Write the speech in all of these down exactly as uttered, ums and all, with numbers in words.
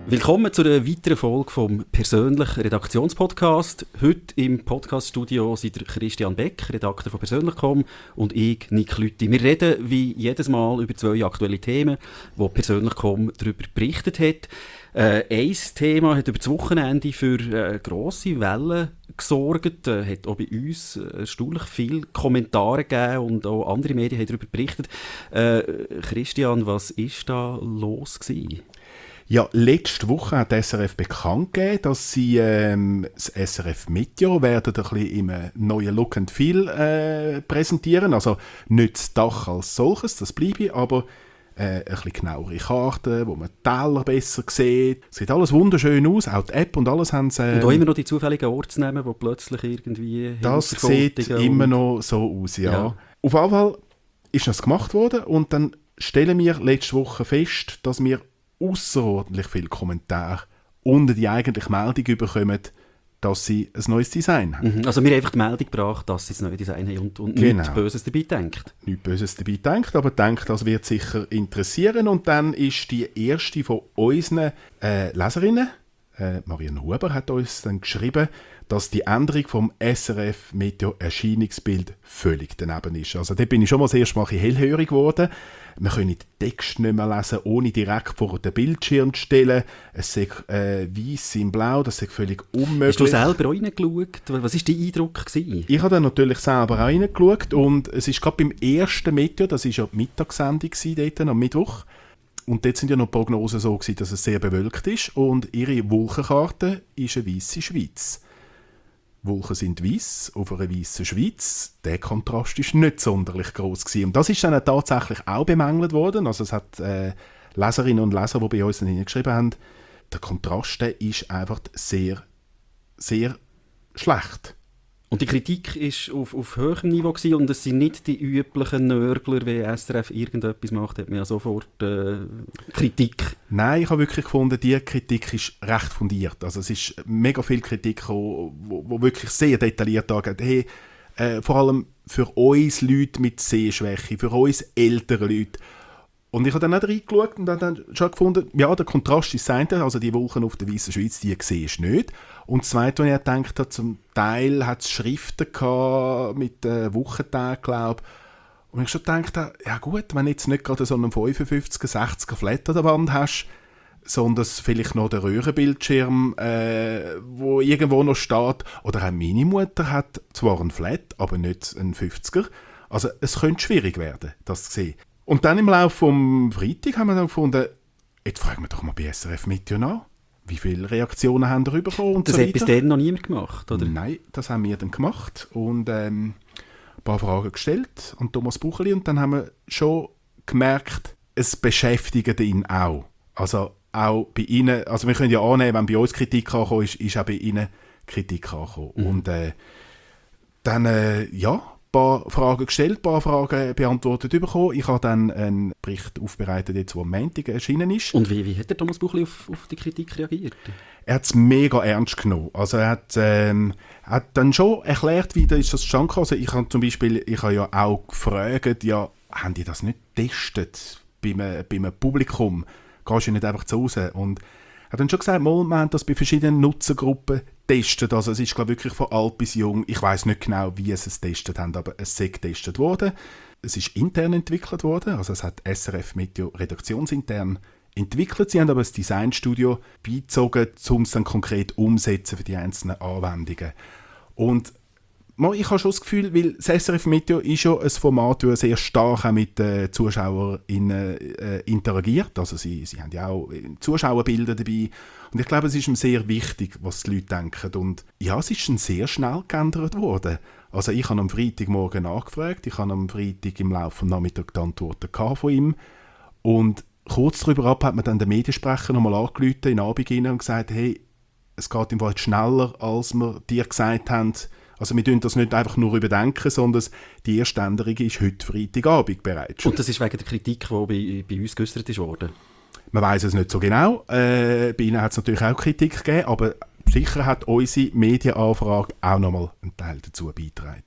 Willkommen zu einer weiteren Folge vom persönlichen Redaktionspodcast. Heute im Podcaststudio sind der Christian Beck, Redakteur von persönlich Punkt com, und ich, Nick Lüthi. Wir reden wie jedes Mal über zwei aktuelle Themen, die persönlich Punkt com darüber berichtet hat. Äh, ein Thema hat über das Wochenende für äh, grosse Wellen gesorgt, äh, hat auch bei uns äh, erstaunlich viele Kommentare gegeben und auch andere Medien haben darüber berichtet. Äh, Christian, was war da los gewesen? Ja, letzte Woche hat die S R F bekannt gegeben, dass sie ähm, das S R F Meteo werden ein bisschen im neuen Look and Feel äh, präsentieren. Also nicht das Dach als solches, das bleibe, aber äh, ein bisschen genauere Karten, wo man die Täler besser sieht. Es sieht alles wunderschön aus, auch die App und alles haben sie... Äh, und auch immer noch die zufälligen Ortsnamen, die plötzlich irgendwie... Das sieht immer noch so aus, ja. ja. Auf jeden Fall ist das gemacht worden und dann stellen wir letzte Woche fest, dass wir außerordentlich viele Kommentare unter die eigentliche Meldung bekommen, dass sie ein neues Design haben. Mhm, also wir haben einfach die Meldung gebracht, dass sie ein neues Design haben und, und genau. nichts Böses dabei denkt. Nichts Böses dabei denkt, aber denkt, das wird sicher interessieren. Und dann ist die erste von unseren äh, Leserinnen, äh, Marianne Huber, hat uns dann geschrieben, dass die Änderung vom S R F Meteo Erscheinungsbild völlig daneben ist. Also da bin ich schon mal das erste Mal ein bisschen hellhörig geworden. Wir können den Text nicht mehr lesen, ohne direkt vor den Bildschirm zu stellen. Es ist äh, weiss in blau, das ist völlig unmöglich. Hast du selber auch reingeschaut? Was war dein Eindruck gewesen? Ich habe dann natürlich selber auch reingeschaut und es ist gerade beim ersten Meteo, das war ja die Mittagssendung dort am Mittwoch, und dort sind ja noch die Prognosen so gewesen, dass es sehr bewölkt ist und ihre Wolkenkarte ist eine weisse Schweiz. Wolken sind weiss auf einer weissen Schweiz. Der Kontrast war nicht sonderlich gross gewesen. Und das ist dann tatsächlich auch bemängelt worden. Also es hat äh, Leserinnen und Leser, die bei uns dann hingeschrieben haben, der Kontrast der ist einfach sehr, sehr schlecht. Und die Kritik war auf, auf hohem Niveau gewesen, und es sind nicht die üblichen Nörgler, wie S R F irgendetwas macht, hat man ja sofort äh, Kritik. Nein, ich habe wirklich gefunden, die Kritik ist recht fundiert. Also es ist mega viel Kritik, wo, wo wirklich sehr detailliert angeht. Hey, äh, vor allem für uns Leute mit Sehschwäche, für uns ältere Leute. Und ich habe dann auch reingeschaut und dann schon gefunden, ja, der Kontrast ist das eine, also die Wolken auf der weißen Schweiz, die siehst du nicht. Und das Zweite, was ich gedacht habe, zum Teil hat es Schriften gehabt mit äh, Wochentagen, glaube ich. Und ich schon gedacht habe, ja gut, wenn du jetzt nicht gerade so einen fünfundfünfziger, sechziger Flat an der Wand hast, sondern vielleicht noch den Röhrenbildschirm, äh, wo irgendwo noch steht. Oder auch meine Mutter hat zwar einen Flat, aber nicht einen fünfziger. Also es könnte schwierig werden, das zu sehen. Und dann im Laufe vom Freitag haben wir dann gefunden, jetzt fragen wir doch mal bei S R F Meteo nach. Wie viele Reaktionen haben wir bekommen und das so hat bis dann noch niemand gemacht, oder? Nein, das haben wir dann gemacht und ähm, ein paar Fragen gestellt an Thomas Bucheli und dann haben wir schon gemerkt, es beschäftigt ihn auch. Also auch bei Ihnen, also wir können ja annehmen, wenn bei uns Kritik angekommen ist, ist auch bei Ihnen Kritik angekommen. Mhm. Und äh, dann, äh, ja, ein paar Fragen gestellt, ein paar Fragen beantwortet bekommen. Ich habe dann einen Bericht aufbereitet, jetzt, der am Montag erschienen ist. Und wie, wie hat der Thomas Buchli auf, auf die Kritik reagiert? Er hat es mega ernst genommen. Also er hat, ähm, er hat dann schon erklärt, wie ist das zustande gekommen. Also ich habe zum Beispiel, ich habe ja auch gefragt, ja, haben die das nicht getestet bei einem, bei einem Publikum? Gehst du nicht einfach zu Hause? Und er hat dann schon gesagt, wir haben das bei verschiedenen Nutzergruppen getestet. Also es ist, glaube ich, wirklich von alt bis jung. Ich weiss nicht genau, wie sie es getestet haben, aber es ist getestet worden. Es ist intern entwickelt worden. Also es hat S R F Meteo redaktionsintern entwickelt. Sie haben aber das Designstudio beizogen, um es dann konkret umzusetzen für die einzelnen Anwendungen. Und ich habe schon das Gefühl, weil das S R F Meteo ist ja ein Format, das sehr stark auch mit den ZuschauerInnen äh, interagiert. Also sie, sie haben ja auch Zuschauerbilder dabei. Und ich glaube, es ist ihm sehr wichtig, was die Leute denken. Und ja, es ist dann sehr schnell geändert worden. Also ich habe am Freitagmorgen nachgefragt, ich habe am Freitag im Laufe des Nachmittags die Antworten von ihm. Und kurz darüber ab hat mir dann der Mediensprecher nochmal angerufen in den Abend rein und gesagt, hey, es geht im Wald schneller, als wir dir gesagt haben. Also wir tun das nicht einfach nur überdenken, sondern die erste Änderung ist heute Freitagabend bereits. Und das ist wegen der Kritik, die bei, bei uns geäußert wurde? Man weiss es nicht so genau. Äh, bei Ihnen hat es natürlich auch Kritik gegeben, aber sicher hat unsere Medienanfrage auch nochmal einen Teil dazu beigetragen.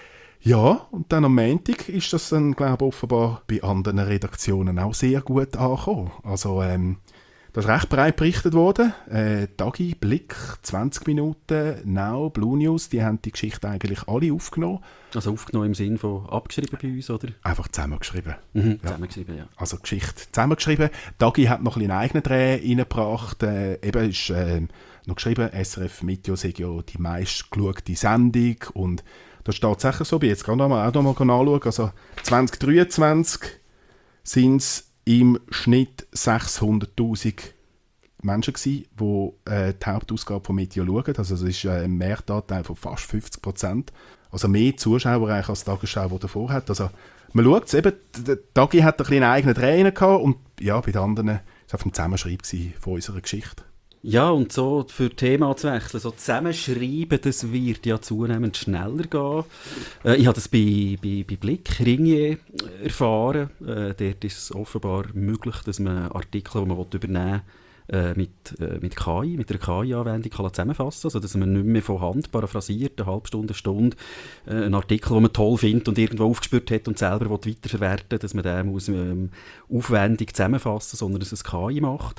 Ja, und dann am Montag ist das dann, glaube ich, offenbar bei anderen Redaktionen auch sehr gut angekommen. Also ähm, Das ist recht breit berichtet worden. Äh, Tagi, Blick, zwanzig Minuten, Now, Blue News, die haben die Geschichte eigentlich alle aufgenommen. Also aufgenommen im Sinn von abgeschrieben bei uns, oder? Einfach zusammengeschrieben. Mhm, ja. Zusammengeschrieben, ja. Also Geschichte zusammengeschrieben. Tagi hat noch ein einen eigenen Dreh reingebracht. Äh, eben ist äh, noch geschrieben, S R F Meteo sei ja die meistgeschaute Sendung. Und das ist tatsächlich so, ich jetzt gerade auch noch mal anschauen. Also zwanzig dreiundzwanzig sind es im Schnitt sechshunderttausend Menschen gsi, die äh, die Hauptausgabe von Meteo schauen. Also das ist äh, ein Mehrtanteil von fast fünfzig Prozent. Also mehr Zuschauer eigentlich als die Tagesschau, die davor hat. Also man schaut es eben, der Tagi hat ein bisschen einen eigenen Dreh gehabt und ja, bei den anderen war es auf dem Zusammenschreib von unserer Geschichte. Ja, und so für Thema zu wechseln, so zusammenschreiben, das wird ja zunehmend schneller gehen. Äh, ich habe das bei, bei, bei Blick, Ringier erfahren. Äh, dort ist es offenbar möglich, dass man Artikel, die man übernehmen will, äh, mit, äh, mit K I, mit einer K I-Anwendung kann zusammenfassen, also dass man nicht mehr von Hand paraphrasiert, eine halbe Stunde, eine Stunde, äh, einen Artikel, den man toll findet und irgendwo aufgespürt hat und selber weiterverwerten will, dass man den muss, ähm, aufwendig zusammenfassen, sondern dass es K I macht.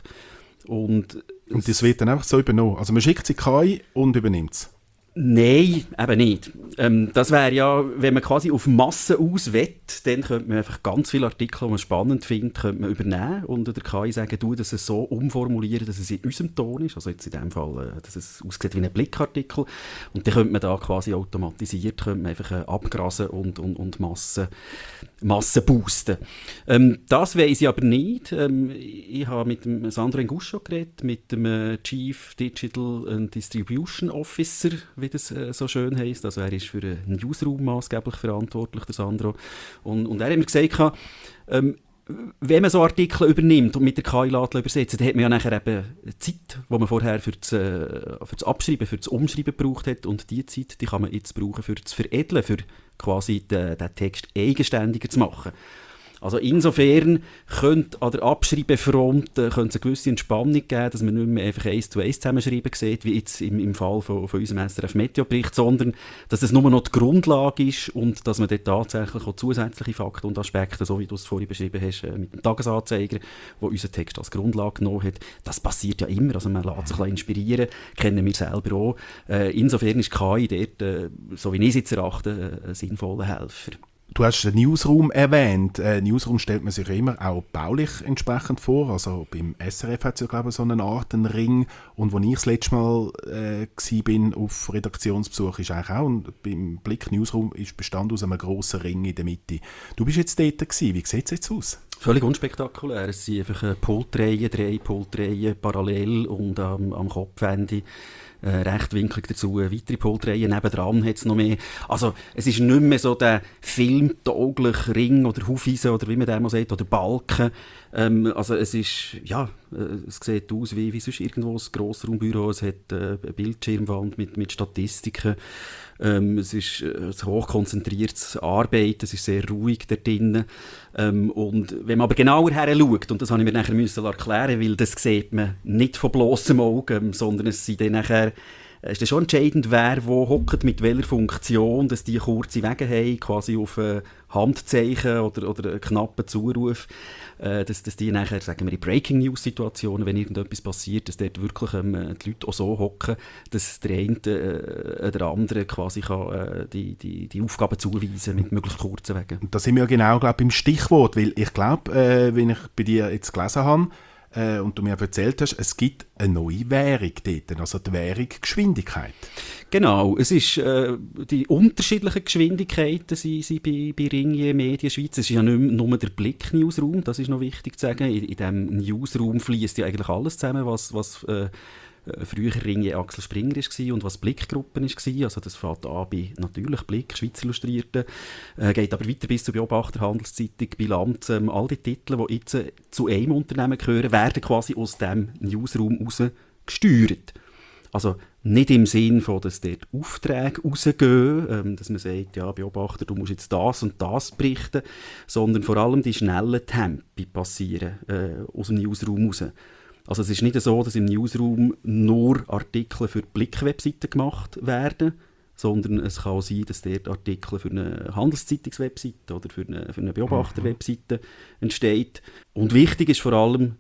Und, und das wird dann einfach so übernommen. Also man schickt sie K I und übernimmt es. Nein, eben nicht. Ähm, das wäre ja, wenn man quasi auf Massen auswett, dann könnte man einfach ganz viele Artikel, die man spannend findet, könnte man übernehmen und der K I sagen, du, dass es so umformulieren, dass es in unserem Ton ist, also jetzt in dem Fall, dass es aussieht wie ein Blickartikel und dann könnte man da quasi automatisiert könnte man einfach äh, abgrasen und, und, und Massen, Massen boosten. Ähm, das weiss ich aber nicht. Ähm, ich habe mit dem Sandro Enguscio geredet, mit dem äh, Chief Digital and Distribution Officer, wie das äh, so schön heisst. Also er ist für den Newsroom maßgeblich verantwortlich, der Sandro. Und, und er hat mir gesagt, ähm, wenn man so Artikel übernimmt und mit der K I übersetzt, dann hat man ja nachher eben Zeit, die man vorher für das, äh, für das Abschreiben, für das Umschreiben gebraucht hat. Und diese Zeit, die kann man jetzt brauchen für das Veredeln, für quasi den, den Text eigenständiger zu machen. Also insofern könnte an der Abschreibefront äh, könnte es eine gewisse Entspannung geben, dass man nicht mehr einfach eins zu eins zusammenschreiben sieht, wie jetzt im, im Fall von, von unserem S R F Meteo-Bericht, sondern dass es nur noch die Grundlage ist und dass man dort tatsächlich auch zusätzliche Fakten und Aspekte, so wie du es vorhin beschrieben hast, äh, mit dem Tagesanzeiger, wo unser Text als Grundlage genommen hat, das passiert ja immer, also man lässt sich ein bisschen inspirieren, kennen wir selber auch. Äh, insofern ist K I dort, äh, so wie ich es jetzt erachte, ein sinnvoller Helfer. Du hast den Newsroom erwähnt. Äh, Newsroom stellt man sich immer auch baulich entsprechend vor. Also beim S R F hat es ja, glaube ich, so eine Art einen Ring. Und als ich das letzte Mal äh, war auf Redaktionsbesuch, ist eigentlich auch und beim Blick Newsroom ist bestand aus einem grossen Ring in der Mitte. Du bist jetzt dort gewesen. Wie sieht es jetzt aus? Völlig unspektakulär. Es sind einfach Pultreihen, drei Pultreihen parallel und ähm, am Kopfende äh, rechtwinklig dazu weitere Pultreihen. Nebendran hat es noch mehr. Also es ist nicht mehr so der filmtaugliche Ring oder Hufeisen oder wie man den mal sagt, oder Balken. Ähm, also es ist, ja, äh, es sieht aus wie, wie sonst irgendwo ein Grossraumbüro. Es hat äh, eine Bildschirmwand mit, mit Statistiken. Ähm, es ist äh, ein hochkonzentriertes Arbeiten, es ist sehr ruhig da drinnen. Ähm, und wenn man aber genauer her schaut, und das habe ich mir nachher müssen erklären, weil das sieht man nicht von bloßem Auge, ähm, sondern es sind dann nachher, ist das schon entscheidend, wer wo hockt, mit welcher Funktion, dass die kurze Wege haben, quasi auf ein Handzeichen oder, oder einen knappen Zuruf, äh, dass, dass die nachher, sagen wir, in Breaking-News-Situationen, wenn irgendetwas passiert, dass dort wirklich ähm, die Leute auch so hocken, dass der eine äh, der andere quasi kann, äh, die, die, die Aufgaben zuweisen mit möglichst kurzen Wegen. Und da sind wir ja genau, glaube ich, beim Stichwort, weil ich glaube, äh, wenn ich bei dir jetzt gelesen habe, Äh, und du mir erzählt hast, es gibt eine neue Währung dort, also die Währung Geschwindigkeit. Genau, es ist äh, die unterschiedlichen Geschwindigkeiten sind, sind bei, bei Ringier Medien Schweiz. Es ist ja nicht nur der Blick-Newsroom, das ist noch wichtig zu sagen. In, in diesem Newsroom fließt ja eigentlich alles zusammen, was, was äh, früher Ringier Axel Springer war und was Blickgruppen war. Also das fängt an bei natürlich Blick, Schweiz Illustrierte, äh, geht aber weiter bis zur Beobachter, Handelszeitung, Bilanz. Ähm, all die Titel, die jetzt äh, zu einem Unternehmen gehören, werden quasi aus dem Newsroom raus gesteuert. Also nicht im Sinn von, dass dort Aufträge rausgehen, ähm, dass man sagt, ja, Beobachter, du musst jetzt das und das berichten, sondern vor allem die schnellen Tempi passieren äh, aus dem Newsroom raus. Also es ist nicht so, dass im Newsroom nur Artikel für die Blick-Webseite gemacht werden, sondern es kann auch sein, dass dort Artikel für eine Handelszeitungs-Webseite oder für eine, für eine Beobachter-Webseite entsteht. Und wichtig ist vor allem die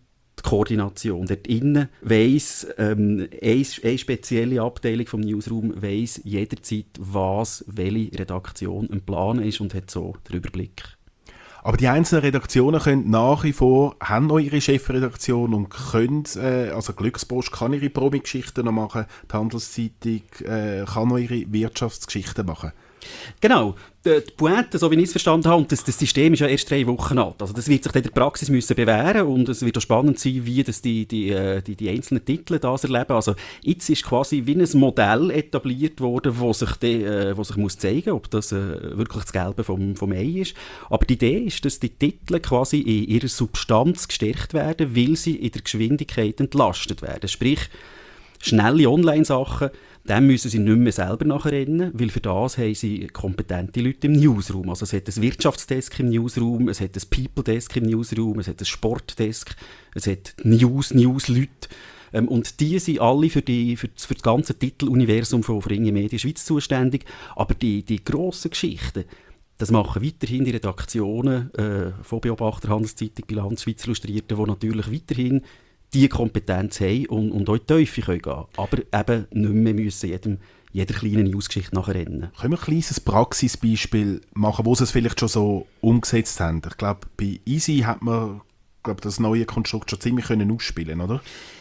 die Koordination. Dort innen weiss ähm, eine, eine spezielle Abteilung vom Newsroom weiss jederzeit, was welche Redaktion im Plan ist und hat so den Überblick. Aber die einzelnen Redaktionen können nach wie vor, haben noch ihre Chefredaktion und können, äh, also Glückspost kann ihre Promi-Geschichten noch machen, die Handelszeitung äh, kann noch ihre Wirtschaftsgeschichten machen. Genau, die, die Pointe, so wie ich es verstanden habe, und das, das System ist ja erst drei Wochen alt. Also das wird sich in der Praxis müssen bewähren und es wird auch spannend sein, wie das die, die, die, die einzelnen Titel das erleben. Also jetzt ist quasi wie ein Modell etabliert worden, wo sich, die, äh, wo sich muss zeigen muss, ob das äh, wirklich das Gelbe vom, vom Ei ist. Aber die Idee ist, dass die Titel quasi in ihrer Substanz gestärkt werden, weil sie in der Geschwindigkeit entlastet werden. Sprich, schnelle Online-Sachen, dem müssen sie nicht mehr selber nachrennen, weil für das haben sie kompetente Leute im Newsroom. Also es hat ein Wirtschaftsdesk im Newsroom, es hat ein People-Desk im Newsroom, es hat ein Sportdesk, es hat News, News-Leute. Ähm, und die sind alle für, die, für, das, für das ganze Titeluniversum von Ringier Media Schweiz zuständig. Aber die, die grossen Geschichten, das machen weiterhin die Redaktionen äh, von Beobachter, Handelszeitung, Bilanz, Schweizer Illustrierte, die natürlich weiterhin die Kompetenz haben und, und auch in die Tiefe gehen können. Aber eben nicht mehr müssen jedem, jeder kleinen Newsgeschichte nachrennen. Können wir ein kleines Praxisbeispiel machen, wo sie es vielleicht schon so umgesetzt haben? Ich glaube, bei Easy hat man glaub, das neue Konstrukt schon ziemlich können ausspielen, oder?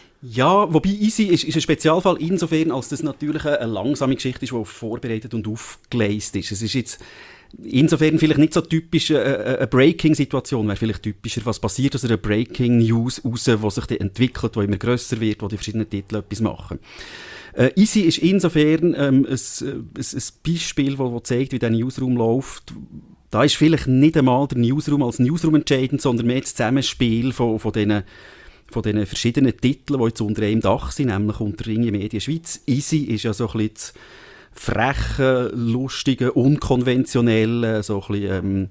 Ja, wobei Easy ist, ist ein Spezialfall insofern, als das natürlich eine, eine langsame Geschichte ist, die vorbereitet und aufgeleistet ist. Es ist jetzt insofern vielleicht nicht so typisch äh, eine Breaking-Situation, wäre vielleicht typischer, was passiert aus einer Breaking-News raus, die sich dann entwickelt, die immer grösser wird, wo die verschiedenen Titel etwas machen. Äh, Easy ist insofern ähm, ein, ein, ein Beispiel, das zeigt, wie der Newsroom läuft. Da ist vielleicht nicht einmal der Newsroom als Newsroom entscheidend, sondern mehr das Zusammenspiel von, von diesen von diesen verschiedenen Titeln, die jetzt unter einem Dach sind, nämlich unter Ringier Media Schweiz. Easy ist ja so ein bisschen das freche, lustige, unkonventionelle, so ein bisschen, ähm,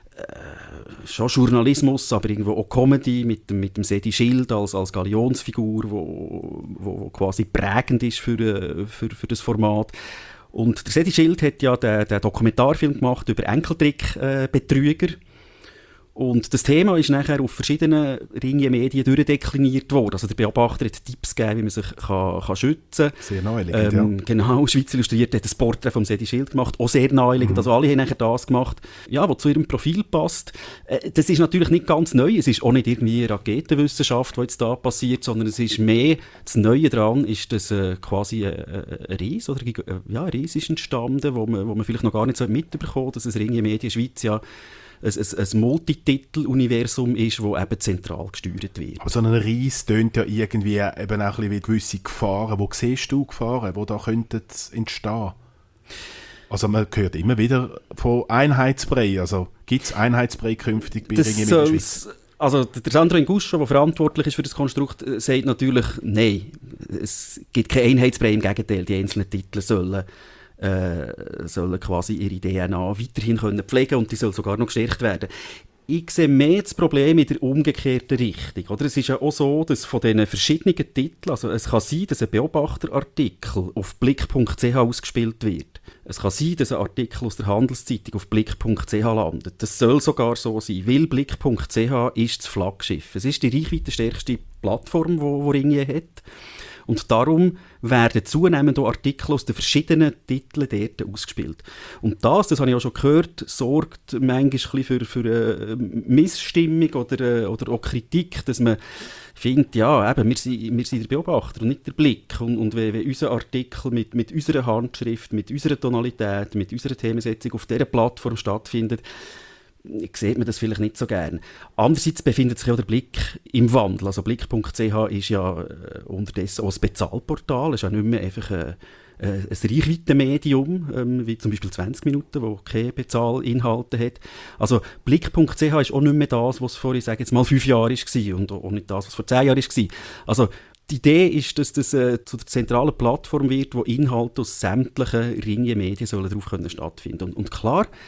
äh, schon Journalismus, aber irgendwo auch Comedy mit dem, mit dem Sedi Schild als, als Galionsfigur, wo, wo quasi prägend ist für, für, für das Format. Und der Sedi Schild hat ja den, den Dokumentarfilm gemacht über Enkeltrick-Betrüger. Äh, Und das Thema ist nachher auf verschiedenen Ringier-Medien durchdekliniert worden. Also der Beobachter hat Tipps gegeben, wie man sich kann, kann schützen kann. Sehr naheliegend, ähm, ja. Genau, Schweizer Illustrierte hat ein Porträt vom Sedi Schild gemacht, auch sehr naheliegend. Mhm. Also alle haben nachher das gemacht, ja, was zu ihrem Profil passt. Äh, das ist natürlich nicht ganz neu. Es ist auch nicht irgendwie Raketenwissenschaft, die jetzt da passiert, sondern es ist mehr, das Neue daran ist, dass äh, quasi äh, ein Ries, oder äh, ja, ein Ries ist entstanden, wo man, wo man vielleicht noch gar nicht so mitbekommen hat, dass es Ringier Media Schweiz ja ein, ein, ein Multititel-Universum ist, das eben zentral gesteuert wird. Aber so ein Ries tönt ja irgendwie eben auch ein bisschen wie gewisse Gefahren. Wo siehst du Gefahren, die da könnten entstehen? Also man hört immer wieder von Einheitsbrei. Also gibt es Einheitsbrei künftig bei Ringier Media Schweiz? Also der Sandro Inguscio, der verantwortlich ist für das Konstrukt, sagt natürlich, nein, es gibt kein Einheitsbrei, im Gegenteil, die einzelnen Titel sollen Äh, sollen quasi ihre D N A weiterhin können pflegen und die soll sogar noch gestärkt werden. Ich sehe mehr das Problem in der umgekehrten Richtung. Oder? Es ist ja auch so, dass von diesen verschiedenen Titeln, also es kann sein, dass ein Beobachterartikel auf blick punkt c h ausgespielt wird. Es kann sein, dass ein Artikel aus der Handelszeitung auf blick punkt c h landet. Das soll sogar so sein, weil blick punkt c h ist das Flaggschiff. Es ist die reichweitenstärkste Plattform, die Ringier hat. Und darum werden zunehmend auch Artikel aus den verschiedenen Titeln dort ausgespielt. Und das, das habe ich auch schon gehört, sorgt manchmal ein bisschen für, für eine Missstimmung oder, oder auch Kritik, dass man findet, ja, eben, wir sind, wir sind der Beobachter und nicht der Blick. Und, und wenn, wenn unser Artikel mit, mit unserer Handschrift, mit unserer Tonalität, mit unserer Themensetzung auf dieser Plattform stattfindet, sieht man das vielleicht nicht so gern. Andererseits befindet sich ja der Blick im Wandel. Also blick punkt c h ist ja äh, unterdessen auch ein Bezahlportal, ist ja nicht mehr einfach äh, äh, ein Reichweitenmedium, ähm, wie zum Beispiel zwanzig Minuten, wo keine Bezahlinhalte hat. Also blick punkt c h ist auch nicht mehr das, was vor, ich sage jetzt mal, fünf Jahren war und auch nicht das, was vor zehn Jahren war. Also die Idee ist, dass das äh, zu der zentralen Plattform wird, wo Inhalte aus sämtlichen Ringier Medien sollen darauf können stattfinden. Und, und klar,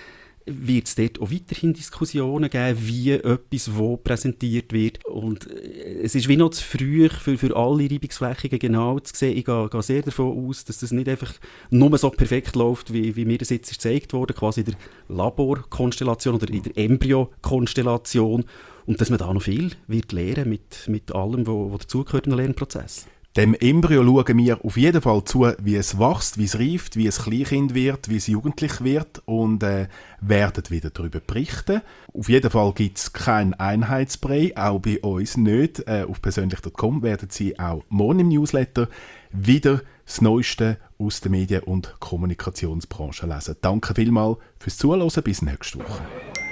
wird es dort auch weiterhin Diskussionen geben, wie etwas wo präsentiert wird. Und es ist wie noch zu früh für, für alle Reibungsflächen genau zu sehen. Ich gehe, gehe sehr davon aus, dass das nicht einfach nur so perfekt läuft, wie, wie mir das jetzt gezeigt wurde, quasi in der Laborkonstellation oder in der Embryo-Konstellation. Und dass man da noch viel wird lernen mit, mit allem, was dazugehört in den Lernprozess. Dem Embryo schauen wir auf jeden Fall zu, wie es wächst, wie es reift, wie es Kleinkind wird, wie es jugendlich wird und äh, werden wieder darüber berichten. Auf jeden Fall gibt es keinen Einheitsbrei, auch bei uns nicht. Äh, auf persönlich Punkt com werden Sie auch morgen im Newsletter wieder das Neueste aus der Medien- und Kommunikationsbranche lesen. Danke vielmals fürs Zuhören, bis nächste Woche.